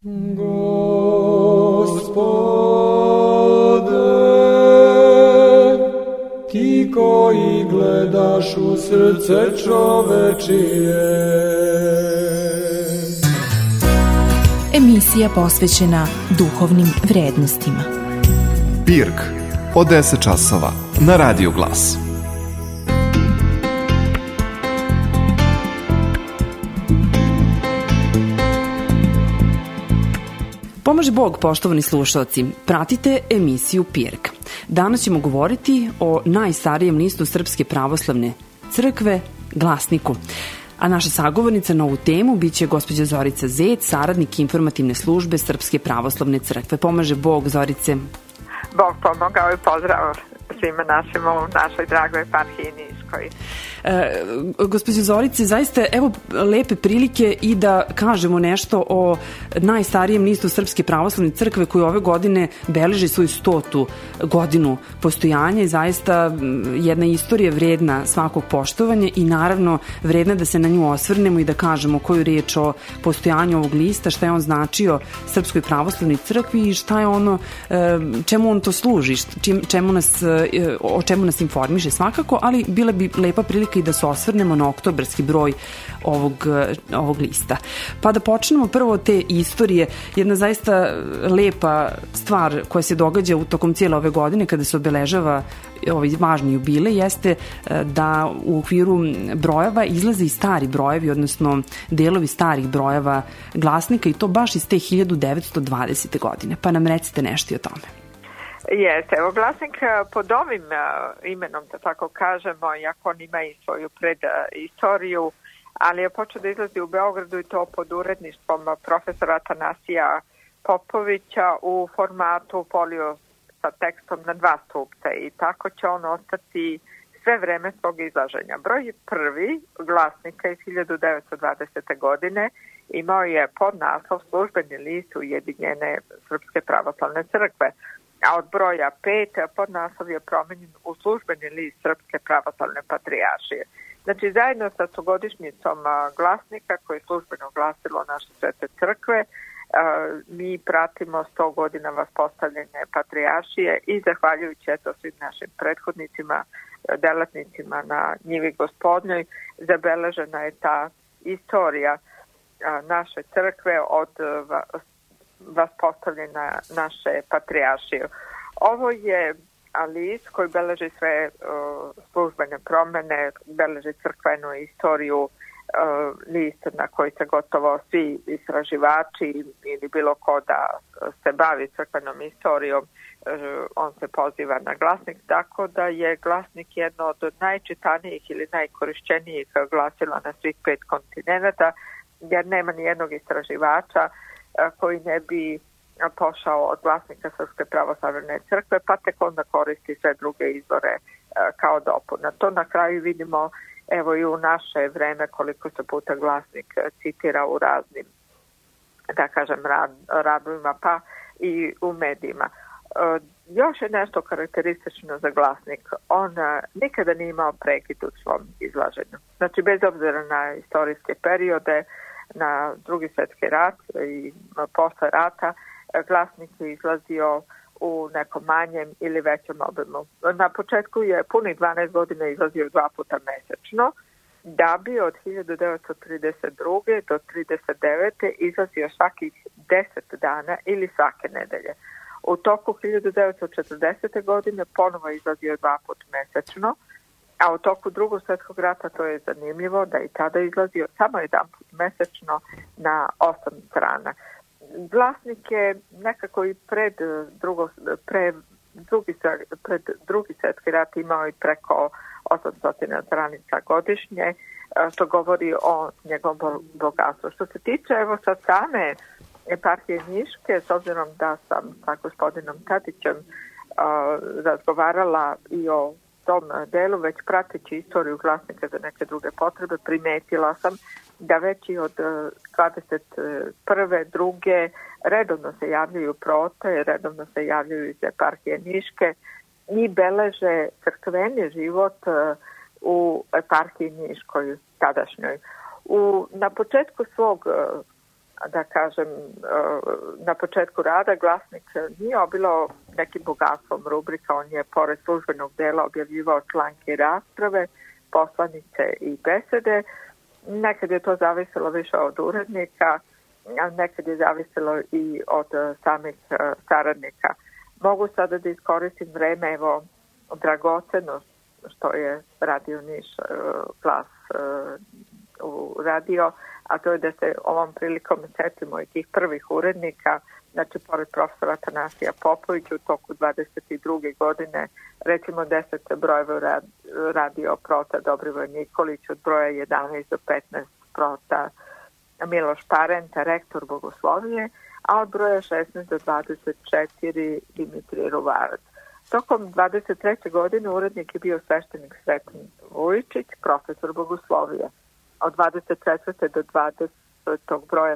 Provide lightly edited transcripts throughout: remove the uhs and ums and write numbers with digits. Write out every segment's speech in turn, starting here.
Ti koji gledaš u srce čovečije. Emisija posvećena duhovnim vrednostima. Pirk od 10 časova na Radio Glas. Pomaže Bog, poštovani slušalci, pratite emisiju Pirk. Danas ćemo govoriti o najstarijem listu Srpske pravoslavne crkve, Glasniku. A naša sagovornica na ovu temu biće gospođa Zorica Zec, saradnik informativne službe Srpske pravoslavne crkve. Pomaže Bog, Zorice. Bog pomogao i pozdrav svima našim u našoj dragoj eparhiji Niškoj. Gospođo Zorice, zaista evo lepe prilike i da kažemo nešto o najstarijem listu Srpske pravoslavne crkve koji ove godine beleži svoju 100. godinu postojanja i zaista jedna istorija vredna svakog poštovanja i naravno vredna da se na nju osvrnemo i da kažemo koju riječ o postojanju ovog lista, šta je on značio Srpskoj pravoslavnoj crkvi i šta je ono, čemu on to služi, o čemu nas informiše svakako, ali bila bi lepa prilika i da se osvrnemo na oktobarski broj ovog lista. Pa da počnemo prvo od te istorije. Jedna zaista lepa stvar koja se događa u tokom cijele ove godine kada se obeležava ovaj važni jubilej jeste da u okviru brojeva izlaze i stari brojevi, odnosno delovi starih brojeva Glasnika i to baš iz te 1920. godine. Pa nam recite nešto o tome. Jeste, evo Glasnik pod ovim imenom, da tako kažemo, iako on ima i svoju predistoriju, ali je počeo da izlazi u Beogradu i to pod uredništvom profesora Atanasija Popovića u formatu folio sa tekstom na 2 stupca i tako će on ostati sve vreme svog izlaženja. Broj prvi Glasnika iz 1920. godine imao je podnaslov Službeni list Ujedinjene Srpske pravoslavne crkve, a od broja 5 podnaslov je promenjen u Službeni list Srpske pravoslavne patrijaršije. Znači, zajedno sa stogodišnjicom Glasnika, koje je službeno glasilo naše svete crkve, mi pratimo 100 godina vaspostavljene patrijaršije i zahvaljujući svim našim prethodnicima, delatnicima na njivi Gospodnjoj, zabeležena je ta istorija naše crkve od vaspostavljena naše patrijaršije. Ovo je list koji beleži sve službene promene, beleži crkvenu istoriju, list na koji se gotovo svi istraživači ili bilo ko da se bavi crkvenom istorijom, on se poziva na Glasnik, tako da je Glasnik jedno od najčitanijih ili najkorišćenijih glasila na svih 5 kontinenta, jer nema ni jednog istraživača koji ne bi pošao od Glasnika Srpske pravoslavne crkve, pa tek onda koristi sve druge izvore kao dopuna. To na kraju vidimo evo i u naše vreme koliko se puta Glasnik citira u raznim, da kažem, radovima, pa i u medijima. Još je nešto karakteristično za Glasnik. On nikada nije imao prekid u svom izlaženju. Znači, bez obzira na istorijske periode, na Drugi svjetski rat i posle rata, Glasnik je izlazio u nekom manjem ili većem obimu. Na početku je punih 12 godina izlazio 2 puta mesečno, da bi od 1932. do 1939. izlazio svakih 10 dana ili svake nedelje. U toku 1940. godine ponovo izlazio 2 puta mesečno, a u toku Drugog svjetskog rata, to je zanimljivo, da i tada izlazio samo 1 put mesečno na 8 strana. Glasnik je nekako i pred Drugi svjetski rat imao i preko 800 stranica godišnje, što govori o njegovom bogatstvu. Što se tiče evo sa same eparhije Niške, s obzirom da sam sa gospodinom Tadićem razgovarala i o tom delu, već prateći istoriju Glasnika za neke druge potrebe, primetila sam da već i od 21. druge redovno se javljaju prote, redovno se javljaju iz eparhije Niške i beleže crkveni život u eparhiji Niškoj tadašnjoj. Na početku svog da kažem, na početku rada Glasnik nije obilao nekim bogatstvom rubrika, on je pored službenog dela objavljivao članke i rasprave, poslanice i besede. Nekad je to zavisilo više od urednika, a nekad je zavisilo i od samih saradnika. Mogu sada da iskoristim vreme, evo, dragoceno što je Radio Niš Glas uradio, a to je da se ovom prilikom setimo i tih prvih urednika, znači pored profesora Tanasija Popovića u toku 22. godine, recimo 10 brojeva radio Prota Dobrivoj Nikolić, od broja 11 do 15 Prota Miloš Parenta, rektor Bogoslovije, a od broja 16 do 24 Dimitrije Ruvarac. Tokom 23. godine urednik je bio sveštenik Sretan Vujičić, profesor Bogoslovije. Od 24. do 20. broja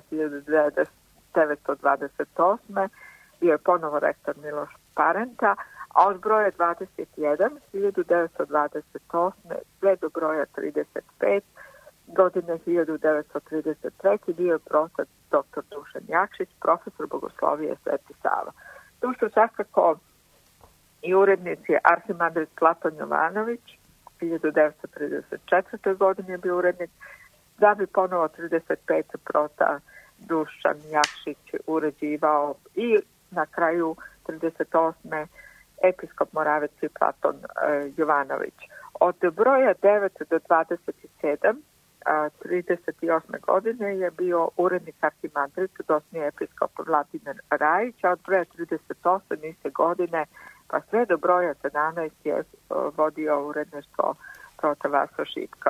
1928. bio je ponovo rektor Miloš Parenta, a od broja 21. 1928. sve do broja 35. godine 1933. bio je profesor dr. Dušan Jakšić, profesor Bogoslovije Sveti Sava. Tu su svakako i urednici Arhimandrit Platon Jovanović, 1934. godine je bio urednik, da bi ponovo 35. Prota Dušan Jakšić uređivao i na kraju 38. episkop Moravici Platon Jovanović. Od broja 9 do 27. 38. godine je bio urednik Arhimandrit, dosni episkop Vladimir Rajić, a od broja 38. iste godine pa sve do broja 17 je vodio uredništvo Prota Vaso Šipko.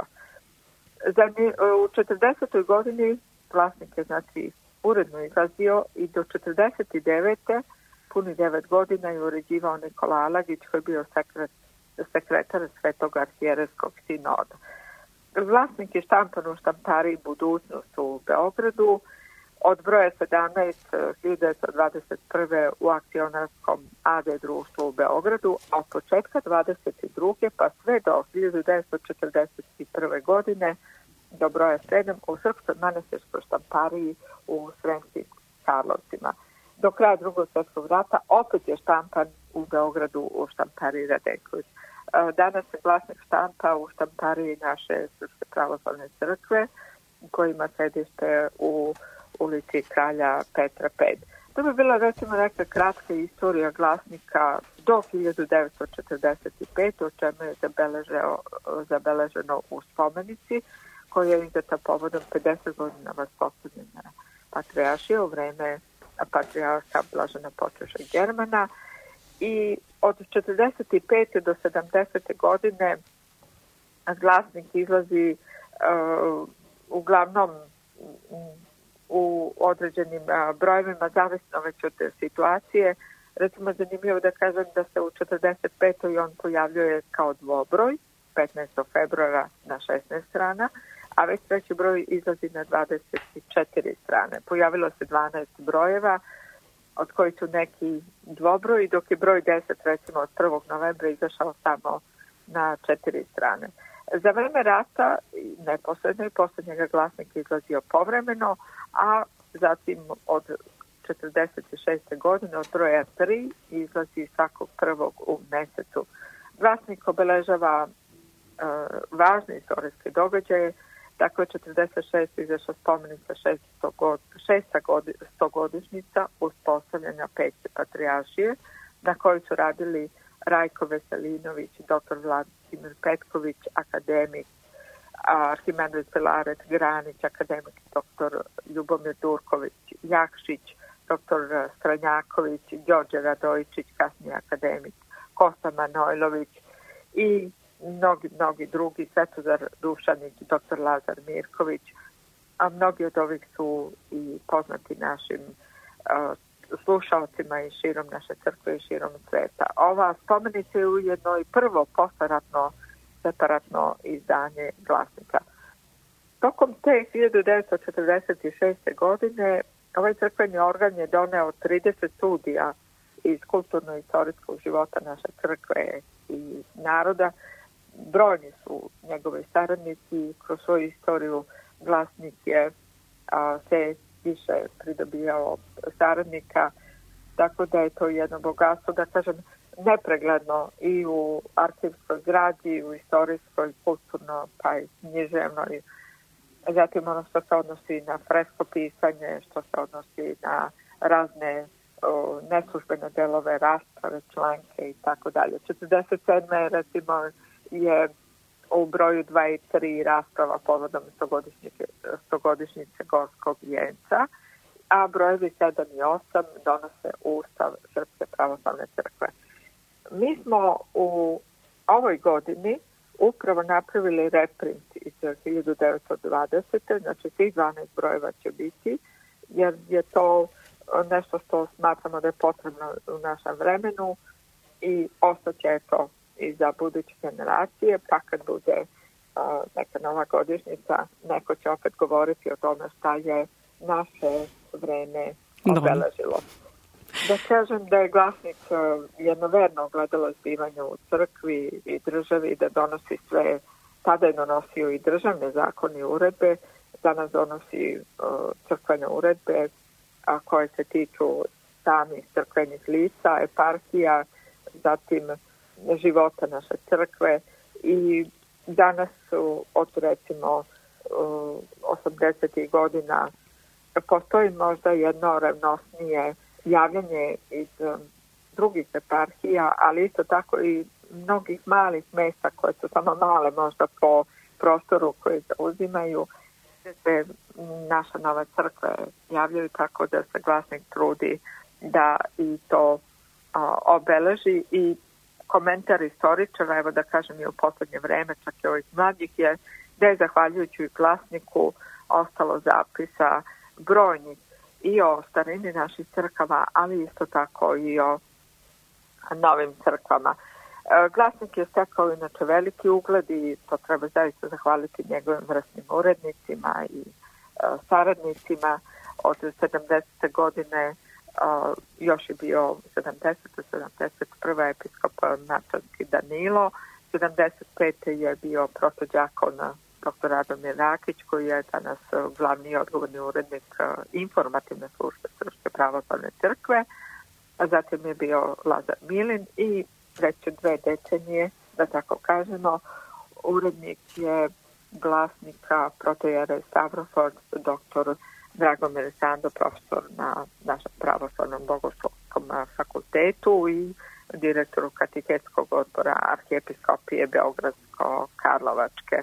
U 40. godini Glasnik je znači uredno izlazio i do 49. puni 9 godina je uređivao Nikola Alagić koji je bio sekretar Svetog arhijerejskog sinoda. Glasnik je štampan u štampariji Budućnost u Beogradu, od broja 17 1921. u akcionarskom AD društvu u Beogradu, a od početka 22. pa sve do 1941. godine do broja 7 u Srpskoj manastirskoj štampariji u Sremskim Karlovcima. Do kraja Drugog svjetskog rata opet je štampan u Beogradu u štampariji Radenković. Danas se Glasnik štampa u štampariji naše Srpske pravoslavne crkve, koja ima sedište u ulici Kralja Petra 5. To bi bila recimo neka kratka istorija Glasnika do 1945. o čemu je zabeleženo u spomenici koja je izdata povodom 50 godina vaspostavljanja patrijaršije u vreme patrijarha Blažena Potreša Germana i od 45. do 70. godine Glasnik izlazi uglavnom u određenim brojevima, zavisno već od situacije. Recimo, zanimljivo da kažem da se u 45. on pojavljuje kao dvobroj, 15. februara na 16 strana, a već treći broj izlazi na 24 strane. Pojavilo se 12 brojeva, od kojih su neki dvobroji, dok je broj 10, recimo od 1. novembra, izašao samo na 4 strane. Za vreme rata, neposredno i posljednjega Glasnik izlazio povremeno, a zatim od 46. godine od broja 3 izlazi svakog prvog u mesecu. Glasnik obeležava važne istorijske događaje, tako je 46. izašla spomenica 600-godišnjica uspostavljanja Pećke patrijaršije, na kojoj su radili Rajko Veselinović, dr. Vladimir Petković, akademik, Arhimandrit Filaret Granić, akademik dr. Ljubomir Durković, Jakšić, dr. Stranjaković, Đorđe Radojičić, kasnije akademik, Kosta Manojlović i mnogi drugi, Svetozar Dušanić, dr. Lazar Mirković, a mnogi od ovih su i poznati našim slušalcima i širom naše crkve i širom sveta. Ova spomenica je ujedno i prvo postaratno separatno izdanje Glasnika. Tokom te 1946. godine ovaj crkveni organ je doneo 30 studija iz kulturno-istorijskog života naše crkve i naroda. Brojni su njegovi saradnici kroz svoju istoriju. Glasnik je se više pridobijao saradnika, tako da je to jedno bogatstvo, da kažem, nepregledno i u arhivskoj građi, u istorijskoj, kulturno, pa i književnoj. Zatim ono što se odnosi na fresko pisanje, što se odnosi na razne neslužbene delove, rasprave, članke i tako dalje. 47. recimo je u broju 2 i 3 rasprava povodom 100-godišnjice Gorskog vijenca, a brojevi 7 i 8 donose Ustav Srpske pravoslavne crkve. Mi smo u ovoj godini upravo napravili reprint iz 1920. Znači svih 12 brojeva će biti, jer je to nešto što smatramo da je potrebno u našem vremenu i ostaće to i za buduće generacije, pa kad bude neka nova godišnjica, neko će opet govoriti o tome šta je naše vreme obeležilo. Da kažem da je Glasnik jednoverno ogledalo zbivanja u crkvi i državi, da donosi sve, tada je donosio i državne zakone i uredbe, danas donosi crkvene uredbe koje se tiču samih crkvenih lica, eparhija, zatim života naše crkve i danas su od recimo 80. godina postoji možda jedno revnosnije javljanje iz drugih eparhija, ali isto tako i mnogih malih mesta koje su samo male možda po prostoru koji zauzimaju, gde se naša nova crkva javljaju, tako da se Glasnik trudi da i to obeleži. I komentar istoričara, evo da kažem i u poslednje vreme, čak i ovih mlađih, je da je zahvaljujući Glasniku ostalo zapisa brojnih i o starini naših crkava, ali isto tako i o novim crkvama. Glasnik je stekao inače veliki ugled i to treba zaista zahvaliti njegovim vrsnim urednicima i saradnicima. Od 70. godine još je bio 71. episkop Mačanski Danilo, 75. je bio protodjakon dr. Radomir Rakić, koji je danas glavni i odgovorni urednik informativne službe Srpske pravoslavne crkve, a zatim je bio Lazar Milin i treće 2 decenije, da tako kažemo, urednik je Glasnika protojere Stavrofor, dr. Dragomir Sando, profesor na našem pravoslavnom bogoslovskom fakultetu i direktoru kateheskog odbora arhijepiskopije Beogradsko-Karlovačke.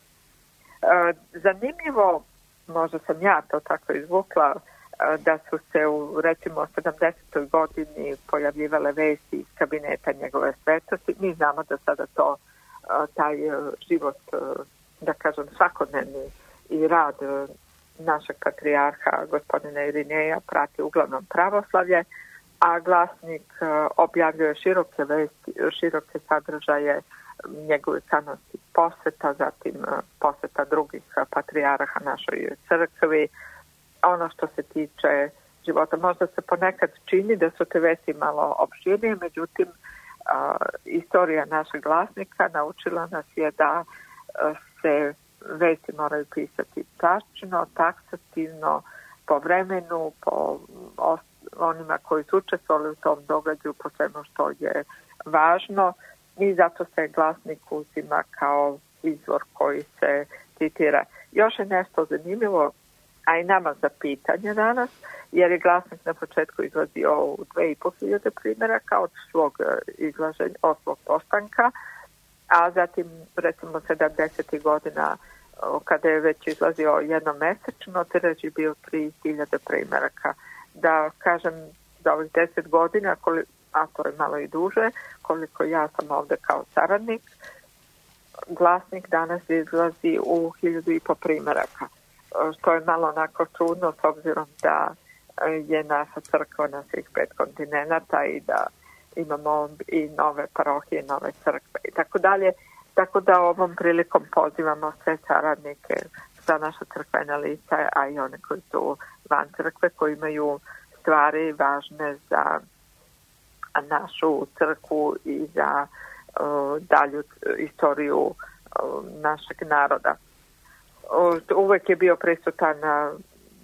Zanimljivo, možda sam ja to tako izvukla, da su se u recimo 70. godini pojavljivale vesti iz kabineta njegove svetosti. Mi znamo da sada to taj život, da kažem, svakodnevni i rad našeg patrijarha gospodina Irineja prati uglavnom pravoslavlje, a Glasnik objavljuje široke vesti, široke sadržaje njegovih kanonskih poseta, zatim poseta drugih patrijarha našoj crkvi. Ono što se tiče života, možda se ponekad čini da su te vesti malo opširnije, međutim istorija našeg Glasnika naučila nas je da se vesti moraju pisati tačno, taksativno, po vremenu, po onima koji su učestvovali u tom događaju, po svemu što je važno, i zato se Glasnik uzima kao izvor koji se citira. Još je nešto zanimljivo, a i nama za pitanje danas, jer je Glasnik na početku izlazio u 2500 primjeraka od svog izlaženja, od svog postanka, a zatim recimo 70. godina kada je već izlazio jednomesečno, tiraž je bio 3000 primjeraka. Da kažem, za ovih 10 godina, a to je malo i duže, koliko ja sam ovde kao saradnik, Glasnik danas izlazi u 1500 primjeraka, što je malo onako čudno s obzirom da je naša crkva na svih 5 kontinenata i da imamo i nove parohije, nove crkve i tako dalje. Tako da ovom prilikom pozivamo sve saradnike za naša crkvena lica, a i one koji su van crkve, koji imaju stvari važne za našu crkvu i za dalju istoriju našeg naroda. Uvek je bio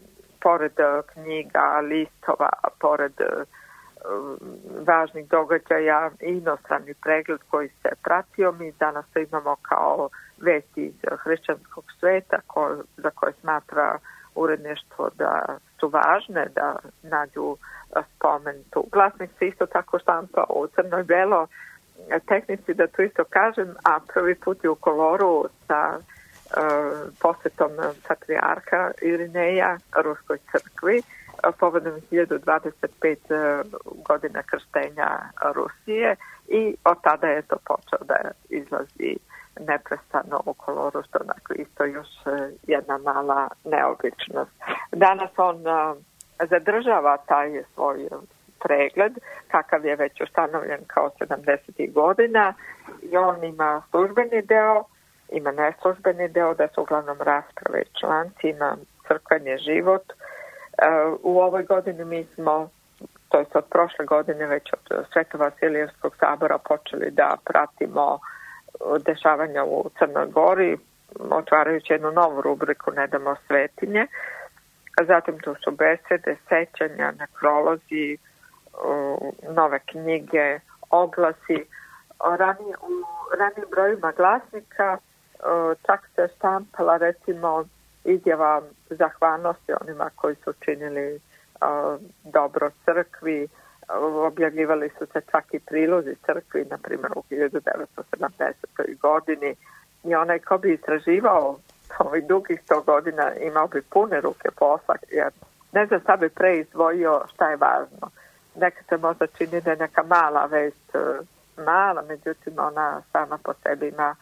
pored knjiga, listova, pored važnih događaja i inostrani pregled koji se pratio. Mi danas to imamo kao vesti iz hrišćanskog sveta za koje smatra uredništvo da su važne, da nađu spomen tu. Glasnik se isto tako štampa u crno i belo tehnici, da to isto kažem, a prvi put je u koloru sa posvetom patrijarha Irineja Ruskoj crkvi povodom 1025 godina krštenja Rusije i od tada je to počeo da izlazi neprestano u koloru, što onako isto još jedna mala neobičnost. Danas on zadržava taj svoj pregled, kakav je već ustanovljen kao 70. godina i on ima službeni deo, ima neslužbeni deo, da su uglavnom rasprave i članci, ima crkveni život. U ovoj godini mi smo, to je od prošle godine, već od Svetovasilijevskog sabora počeli da pratimo dešavanja u Crnoj Gori, otvarajući jednu novu rubriku Ne damo svetinje. Zatim tu su besede, sećanja, nekrolozi, nove knjige, oglasi. U ranijim brojima glasnika čak se štampala recimo izjava zahvalnosti onima koji su činili dobro crkvi. Objavljivali su se čak i prilozi crkvi, na primjer u 1970. godini, i onaj ko bi istraživao ovih dugih 100 godina imao bi pune ruke posla, jer ne znam šta bi pre izdvojio šta je važno. Neka se možda čini da je neka mala vest mala, međutim ona sama po sebi ima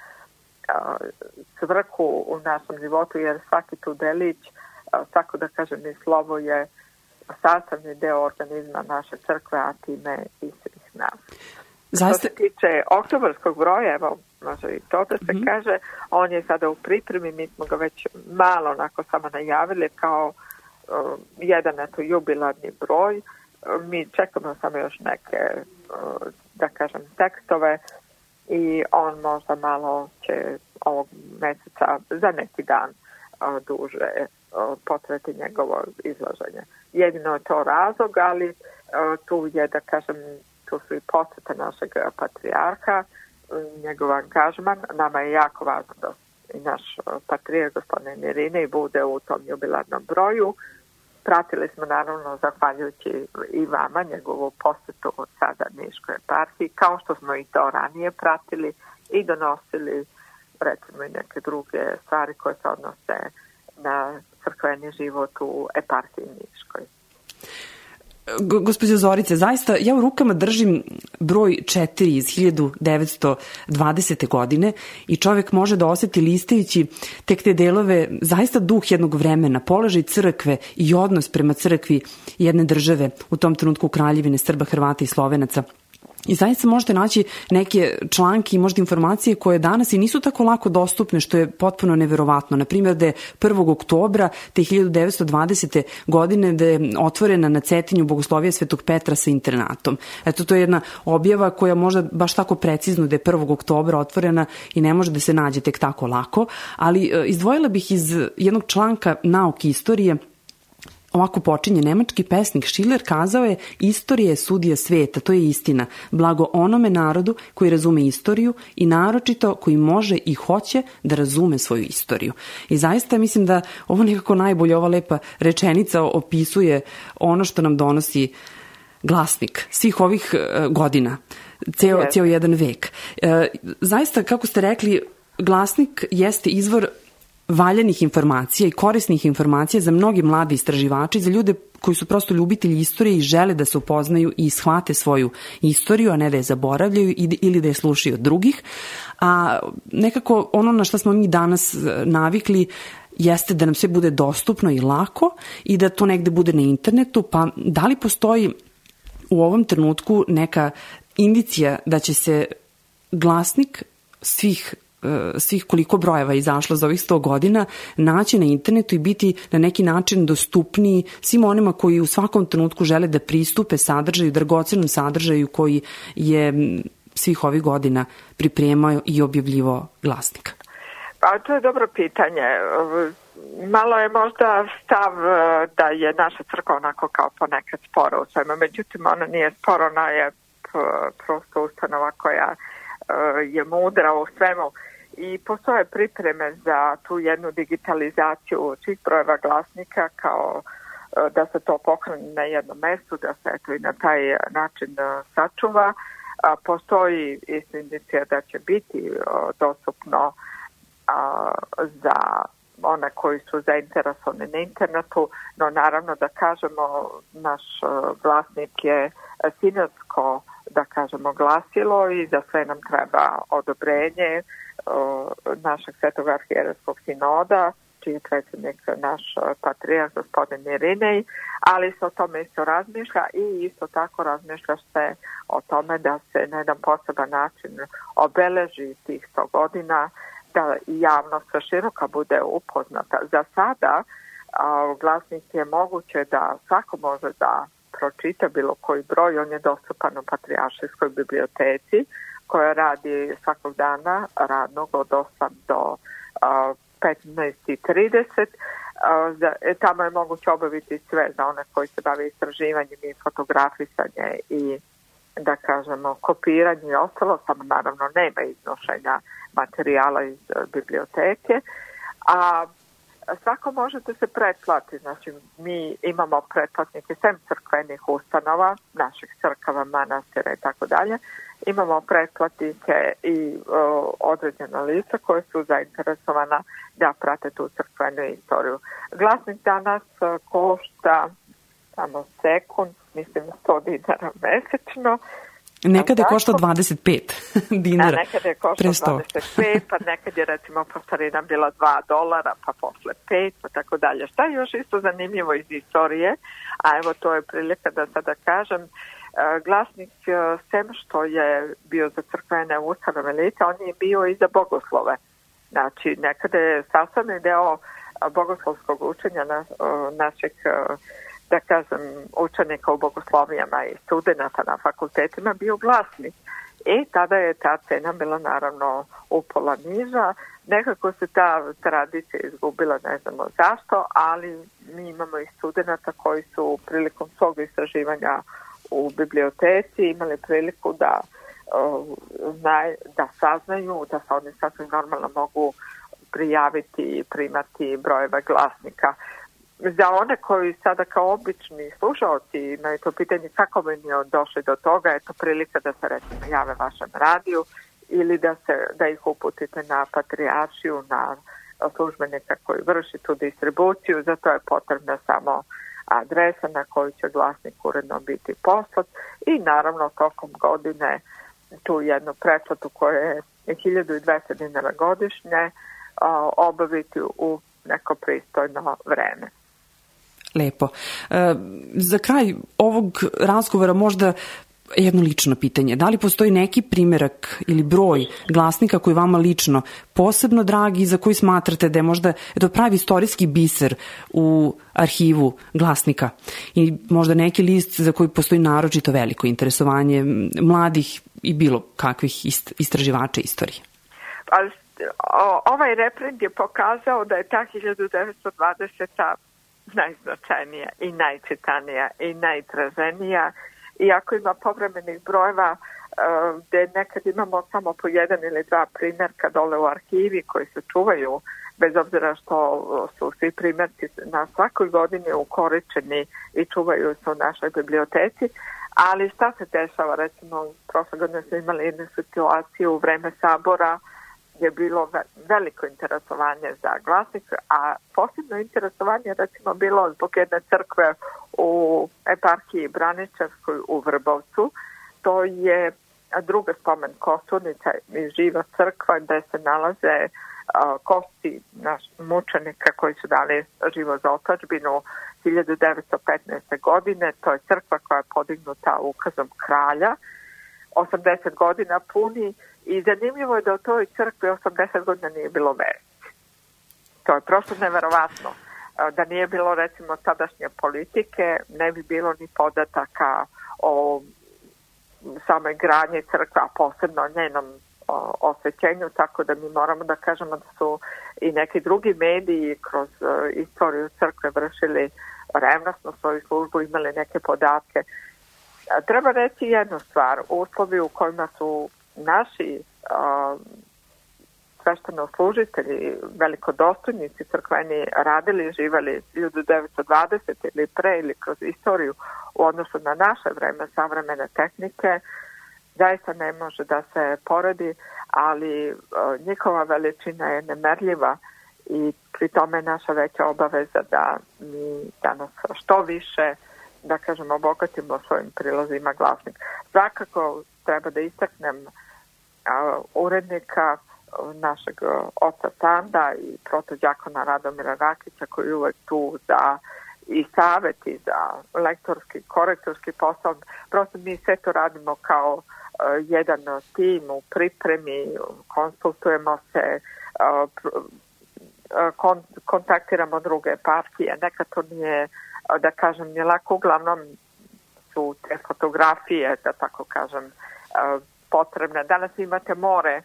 svrhu u našem životu, jer svaki tu delić, svako da kažem i slovo je sastavni deo organizma naše crkve, a time i svih nas. Zaista... Što se tiče oktobarskog broja, evo, može i to da se kaže, on je sada u pripremi, mi smo ga već malo onako samo najavili kao jedan jubilarni broj. Mi čekamo samo još neke, da kažem, tekstove i on možda malo će ovog meseca za neki dan duže potreti njegovo izlaženje. Jedino je to razlog, ali tu je, da kažem, tu su i posjete našeg patrijarha, njegov angažman. Nama je jako važno da i naš patrijarh, gospodin Irinej, bude u tom jubilarnom broju. Pratili smo, naravno, zahvaljujući i vama, njegovu posjetu sada Niškoj eparhiji, kao što smo i to ranije pratili i donosili, recimo, i neke druge stvari koje se odnose na crkveni život u eparhiji Niškoj. Gospođo Zorice, zaista ja u rukama držim broj 4 iz 1920. godine i čovjek može da osjeti listajući tek te delove zaista duh jednog vremena, položaj crkve i odnos prema crkvi jedne države, u tom trenutku Kraljevine Srba, Hrvata i Slovenaca. I zaista možete naći neke članke i možda informacije koje danas i nisu tako lako dostupne, što je potpuno neverovatno. Naprimjer, da je 1. oktobra te 1920. godine da je otvorena na Cetinju Bogoslovija Svetog Petra sa internatom. Eto, to je jedna objava koja možda baš tako precizno da je 1. oktobra otvorena i ne može da se nađe tek tako lako, ali izdvojila bih iz jednog članka Nauke istorije. Ovako počinje: nemački pesnik Schiller kazao je: istorija je sudija sveta, to je istina, blago onome narodu koji razume istoriju i naročito koji može i hoće da razume svoju istoriju. I zaista mislim da ovo nekako najbolje, ova lepa rečenica opisuje ono što nam donosi glasnik svih ovih godina, ceo jedan vek. Zaista, kako ste rekli, glasnik jeste izvor valjanih informacija i korisnih informacija za mnogi mladi istraživači, za ljude koji su prosto ljubitelji istorije i žele da se upoznaju i shvate svoju istoriju, a ne da je zaboravljaju ili da je slušaju od drugih. A nekako ono na što smo mi danas navikli jeste da nam sve bude dostupno i lako i da to negde bude na internetu, pa da li postoji u ovom trenutku neka indicija da će se glasnik svih koliko brojeva izašlo za ovih 100 godina naći na internetu i biti na neki način dostupniji svim onima koji u svakom trenutku žele da pristupe sadržaju, dragocenom sadržaju koji je svih ovih godina pripremao i objavljivao glasnik? Pa to je dobro pitanje. malo je možda stav da je naša crkva onako kao ponekad spora u svema. Međutim, ona nije spora, ona je prosto ustanova koja je mudra u svemu. I postoje pripreme za tu jednu digitalizaciju svih brojeva glasnika, kao da se to pohrani na jednom mestu, da se eto i na taj način sačuva. Postoji indicija da će biti dostupno za one koji su zainteresovani na internetu, no naravno da kažemo naš glasnik je sinodsko, da kažemo, glasilo i za sve nam treba odobrenje našeg Svetog arhijerejskog sinoda, čiji je predsjednik naš patrijarh gospodin Irinej, ali se o tome isto razmišlja i isto tako razmišlja se o tome da se na jedan poseban način obeleži tih 100 godina, da javnost široka bude upoznata. Za sada glasnik je moguće da svako može da pročita bilo koji broj, on je dostupan u Patrijaršijskoj biblioteci koja radi svakog dana radnog od 8 do 15:30. Tamo je moguće obaviti sve za one koji se bave istraživanjem i fotografisanje i, da kažemo, kopiranje i ostalo, samo naravno nema iznošenja materijala iz biblioteke, a svako možete se pretplati. Znači, mi imamo pretplatnike sem crkvenih ustanova, naših crkava, manastira i tako dalje. Imamo pretplatnike i određena lica koje su zainteresovana da prate tu crkvenu istoriju. Glasnik danas košta samo sekund, mislim 100 dinara mesečno. Nekada je košta 25 dinara. Nekada je košta 25, pa nekad je recimo postarina bila $2, pa posle 5, pa tako dalje. Šta je još isto zanimljivo iz istorije, a evo to je prilika da sada kažem, glasnik sem što je bio za crkvene ustanove lica, on je bio i za bogoslove. Znači, nekada je sastavni deo bogoslovskog učenja naših, da kažem, učenika u bogoslovijama i studenta na fakultetima bio glasnik. I tada je ta cena bila naravno upola niža. Nekako se ta tradicija izgubila, ne znamo zašto, ali mi imamo i studenta koji su prilikom svog istraživanja u biblioteci imali priliku da saznaju da se oni sasvim normalno mogu prijaviti i primati brojeve glasnika. Za one koji sada kao obični slušalci imaju to pitanje kako bi mi došli do toga, je to prilika da se recimo jave vašem radiju ili da ih uputite na patrijaršiju, na službenika koji vrši tu distribuciju. Za to je potrebna samo adresa na koju će glasnik uredno biti poslat i naravno tokom godine tu jednu pretplatu koja je 1200 dinara godišnje obaviti u neko pristojno vreme. Lepo. Za kraj ovog razgovora možda jedno lično pitanje. Da li postoji neki primerak ili broj glasnika koji vama lično posebno dragi i za koji smatrate da je možda pravi istorijski biser u arhivu glasnika i možda neki list za koji postoji naročito veliko interesovanje mladih i bilo kakvih istraživača istorije? Ovaj reprint je pokazao da je ta 1920. najznačajnija i najčitanija i najtraženija. Iako ima povremenih brojeva gde nekad imamo samo po 1 ili 2 primjerka dole u arhivi koji se čuvaju, bez obzira što su svi primjerci na svakoj godini ukoričeni i čuvaju se u našoj biblioteci. Ali šta se dešava? Recimo, prošle godine smo imali jednu situaciju u vreme sabora je bilo veliko interesovanje za glasnik, a posebno interesovanje recimo bilo zbog jedne crkve u eparhiji Braničevskoj u Vrbovcu. To je druga spomen kosturnica i živa crkva gde se nalaze kosti mučenika koji su dali život za otadžbinu 1915. godine. To je crkva koja je podignuta ukazom kralja. 80 godina puni i zanimljivo je da u toj crkvi 80 godina nije bilo vesti. To je prosto neverovatno. Da nije bilo recimo tadašnje politike, ne bi bilo ni podataka o samoj gradnji crkve, a posebno o njenom osvećenju, tako da mi moramo da kažemo da su i neki drugi mediji kroz istoriju crkve vršili revnosno svoju službu, imali neke podatke. Treba reći jednu stvar, uslovi u kojima su naši svešteno-služitelji, velikodostojnici crkveni radili i živali 1920 ili pre ili kroz istoriju u odnosu na naše vreme, savremene tehnike, zaista ne može da se poredi, ali njihova veličina je nemerljiva i pri tome je naša veća obaveza da mi danas što više, da kažemo, obogatimo svojim prilozima Glasnik. Svakako treba da istaknem urednika našeg oca Tanda i protodjakona Radomira Rakića, koji je uvek tu za i savjet i za lektorski, korektorski posao. Prosto mi sve to radimo kao jedan tim u pripremi, konsultujemo se, kontaktiramo druge partije. Nekad to nije, da kažem, nije lako. Uglavnom su te fotografije, da tako kažem, potrebne. Danas imate more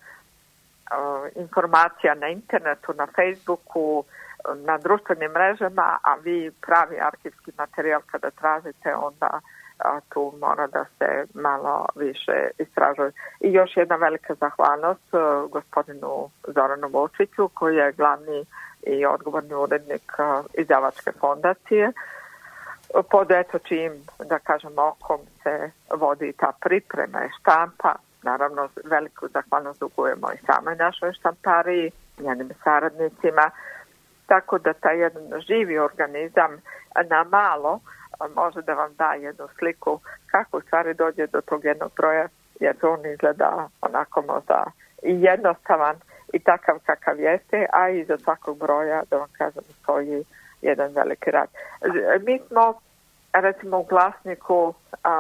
informacija na internetu, na Facebooku, na društvenim mrežama, a vi pravi arhivski materijal kada tražite, onda tu mora da se malo više istražuje. I još jedna velika zahvalnost gospodinu Zoranu Vučiću, koji je glavni i odgovorni urednik izdavačke fondacije, pod eto čijim, da kažem, okom se vodi ta priprema i štampa. Naravno, veliku zahvalnost dugujemo i samoj našoj štampariji, njenim saradnicima, tako da taj jedan živi organizam na malo može da vam da jednu sliku kako u stvari dođe do tog jednog broja, jer on izgleda onako možda i jednostavan i takav kakav jeste, a iza svakog broja, da vam kažem, stoji jedan veliki rad. Mi smo, recimo, u Glasniku,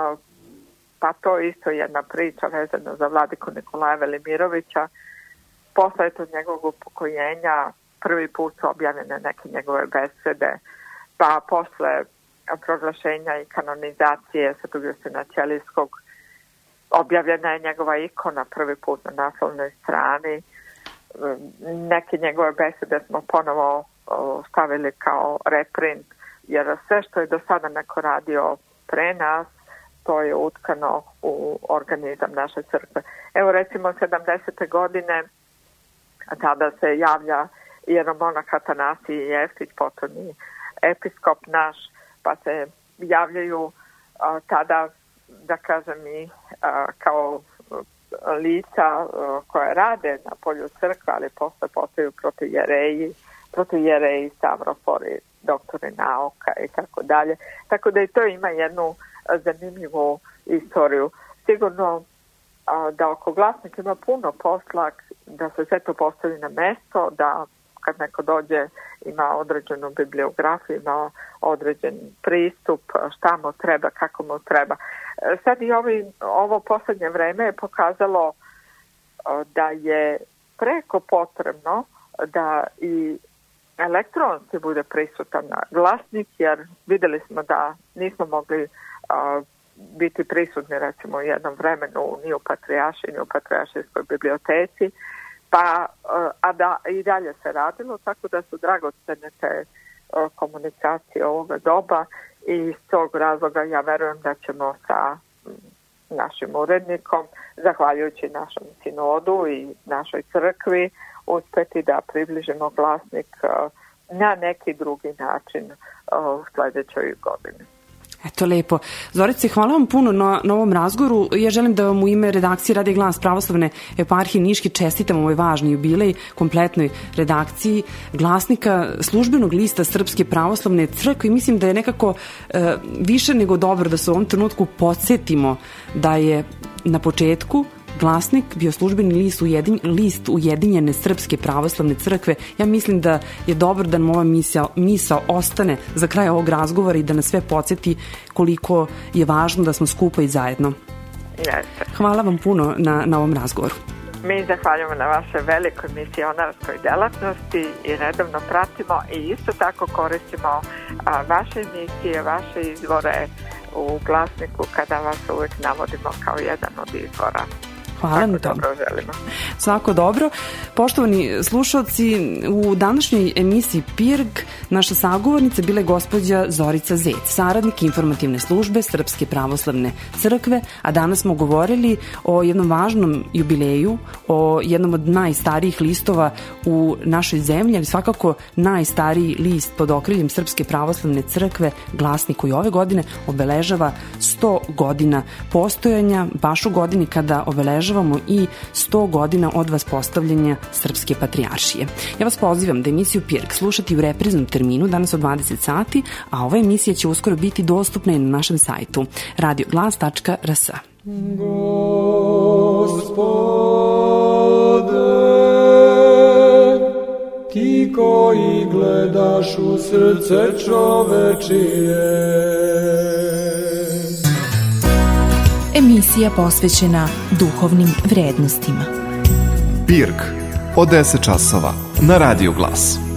pa to je isto jedna priča vezana za vladiku Nikolaja Velimirovića. Posle njegovog upokojenja prvi put su objavljene neke njegove besede, pa posle proglašenja i kanonizacije Svetog Justina Ćelijskog objavljena je njegova ikona prvi put na naslovnoj strani. Neke njegove besede smo ponovo stavili kao reprint, jer sve što je do sada neko radio pre nas, to je utkano u organizam naše crkve. Evo, recimo 70. godine tada se javlja jeromonah Atanasije Jeftić, potonji episkop naš, pa se javljaju tada, da kažem, i kao lica koje rade na polju crkve, ali posle postaju protojereji, stavrofori, doktori nauka i tako dalje. Tako da i to ima jednu zanimljivu istoriju. Sigurno da oko Glasnika ima puno posla, da se sve to postavi na mesto, da kad neko dođe ima određenu bibliografiju, ima određen pristup, šta mu treba, kako mu treba. Sad i ovo poslednje vreme je pokazalo da je preko potrebno da i elektronski bude prisutan na Glasnik, jer videli smo da nismo mogli biti prisutni, recimo, u jednom vremenu ni u Patrijaršiji, ni u Patrijaršijskoj biblioteci, a da i dalje se radilo, tako da su dragocene te komunikacije ovoga doba i iz tog razloga ja verujem da ćemo sa našim urednikom, zahvaljujući našom sinodu i našoj crkvi, uspeti da približimo Glasnik na neki drugi način u sledećoj godini. Eto, lepo. Zorice, hvala vam puno na ovom razgovoru. Ja želim da vam u ime redakcije Radio Glas Pravoslavne eparhije Niški čestitam ovaj važni jubilej kompletnoj redakciji Glasnika, službenog lista Srpske pravoslavne crkve. Mislim da je nekako više nego dobro da se u ovom trenutku podsjetimo da je na početku Glasnik bio službeni list Ujedinjene Srpske pravoslavne crkve. Ja mislim da je dobro da nam ova misao ostane za kraj ovog razgovora i da nas sve podsjeti koliko je važno da smo skupa i zajedno. Jeste. Hvala vam puno na ovom razgovoru. Mi zahvaljujemo na vaše velikoj misionarskoj delatnosti i redovno pratimo i isto tako koristimo vaše emisije, vaše izvore u Glasniku kada vas uvijek navodimo kao jedan od izvora. Hvala na tome. Dobro želimo. Svako dobro. Poštovani slušalci, u današnjoj emisiji PIRG naša sagovornica bila je gospođa Zorica Zec, saradnik informativne službe Srpske pravoslavne crkve, a danas smo govorili o jednom važnom jubileju, o jednom od najstarijih listova u našoj zemlji, ali svakako najstariji list pod okriljem Srpske pravoslavne crkve, Glasnik, koji ove godine obeležava 100 godina postojanja, baš u godini kada obeležavamo i 100 godina od vaspostavljanja Srpske patrijaršije. Ja vas pozivam da emisiju PIRG slušati u repriznom terminu danas od 20 sati, a ova emisija će uskoro biti dostupna i na našem sajtu radioglas.rs. Gospode, ti koji gledaš u srce čovečije. Emisija posvećena duhovnim vrednostima. PIRG od 10 časova na Radio Glas.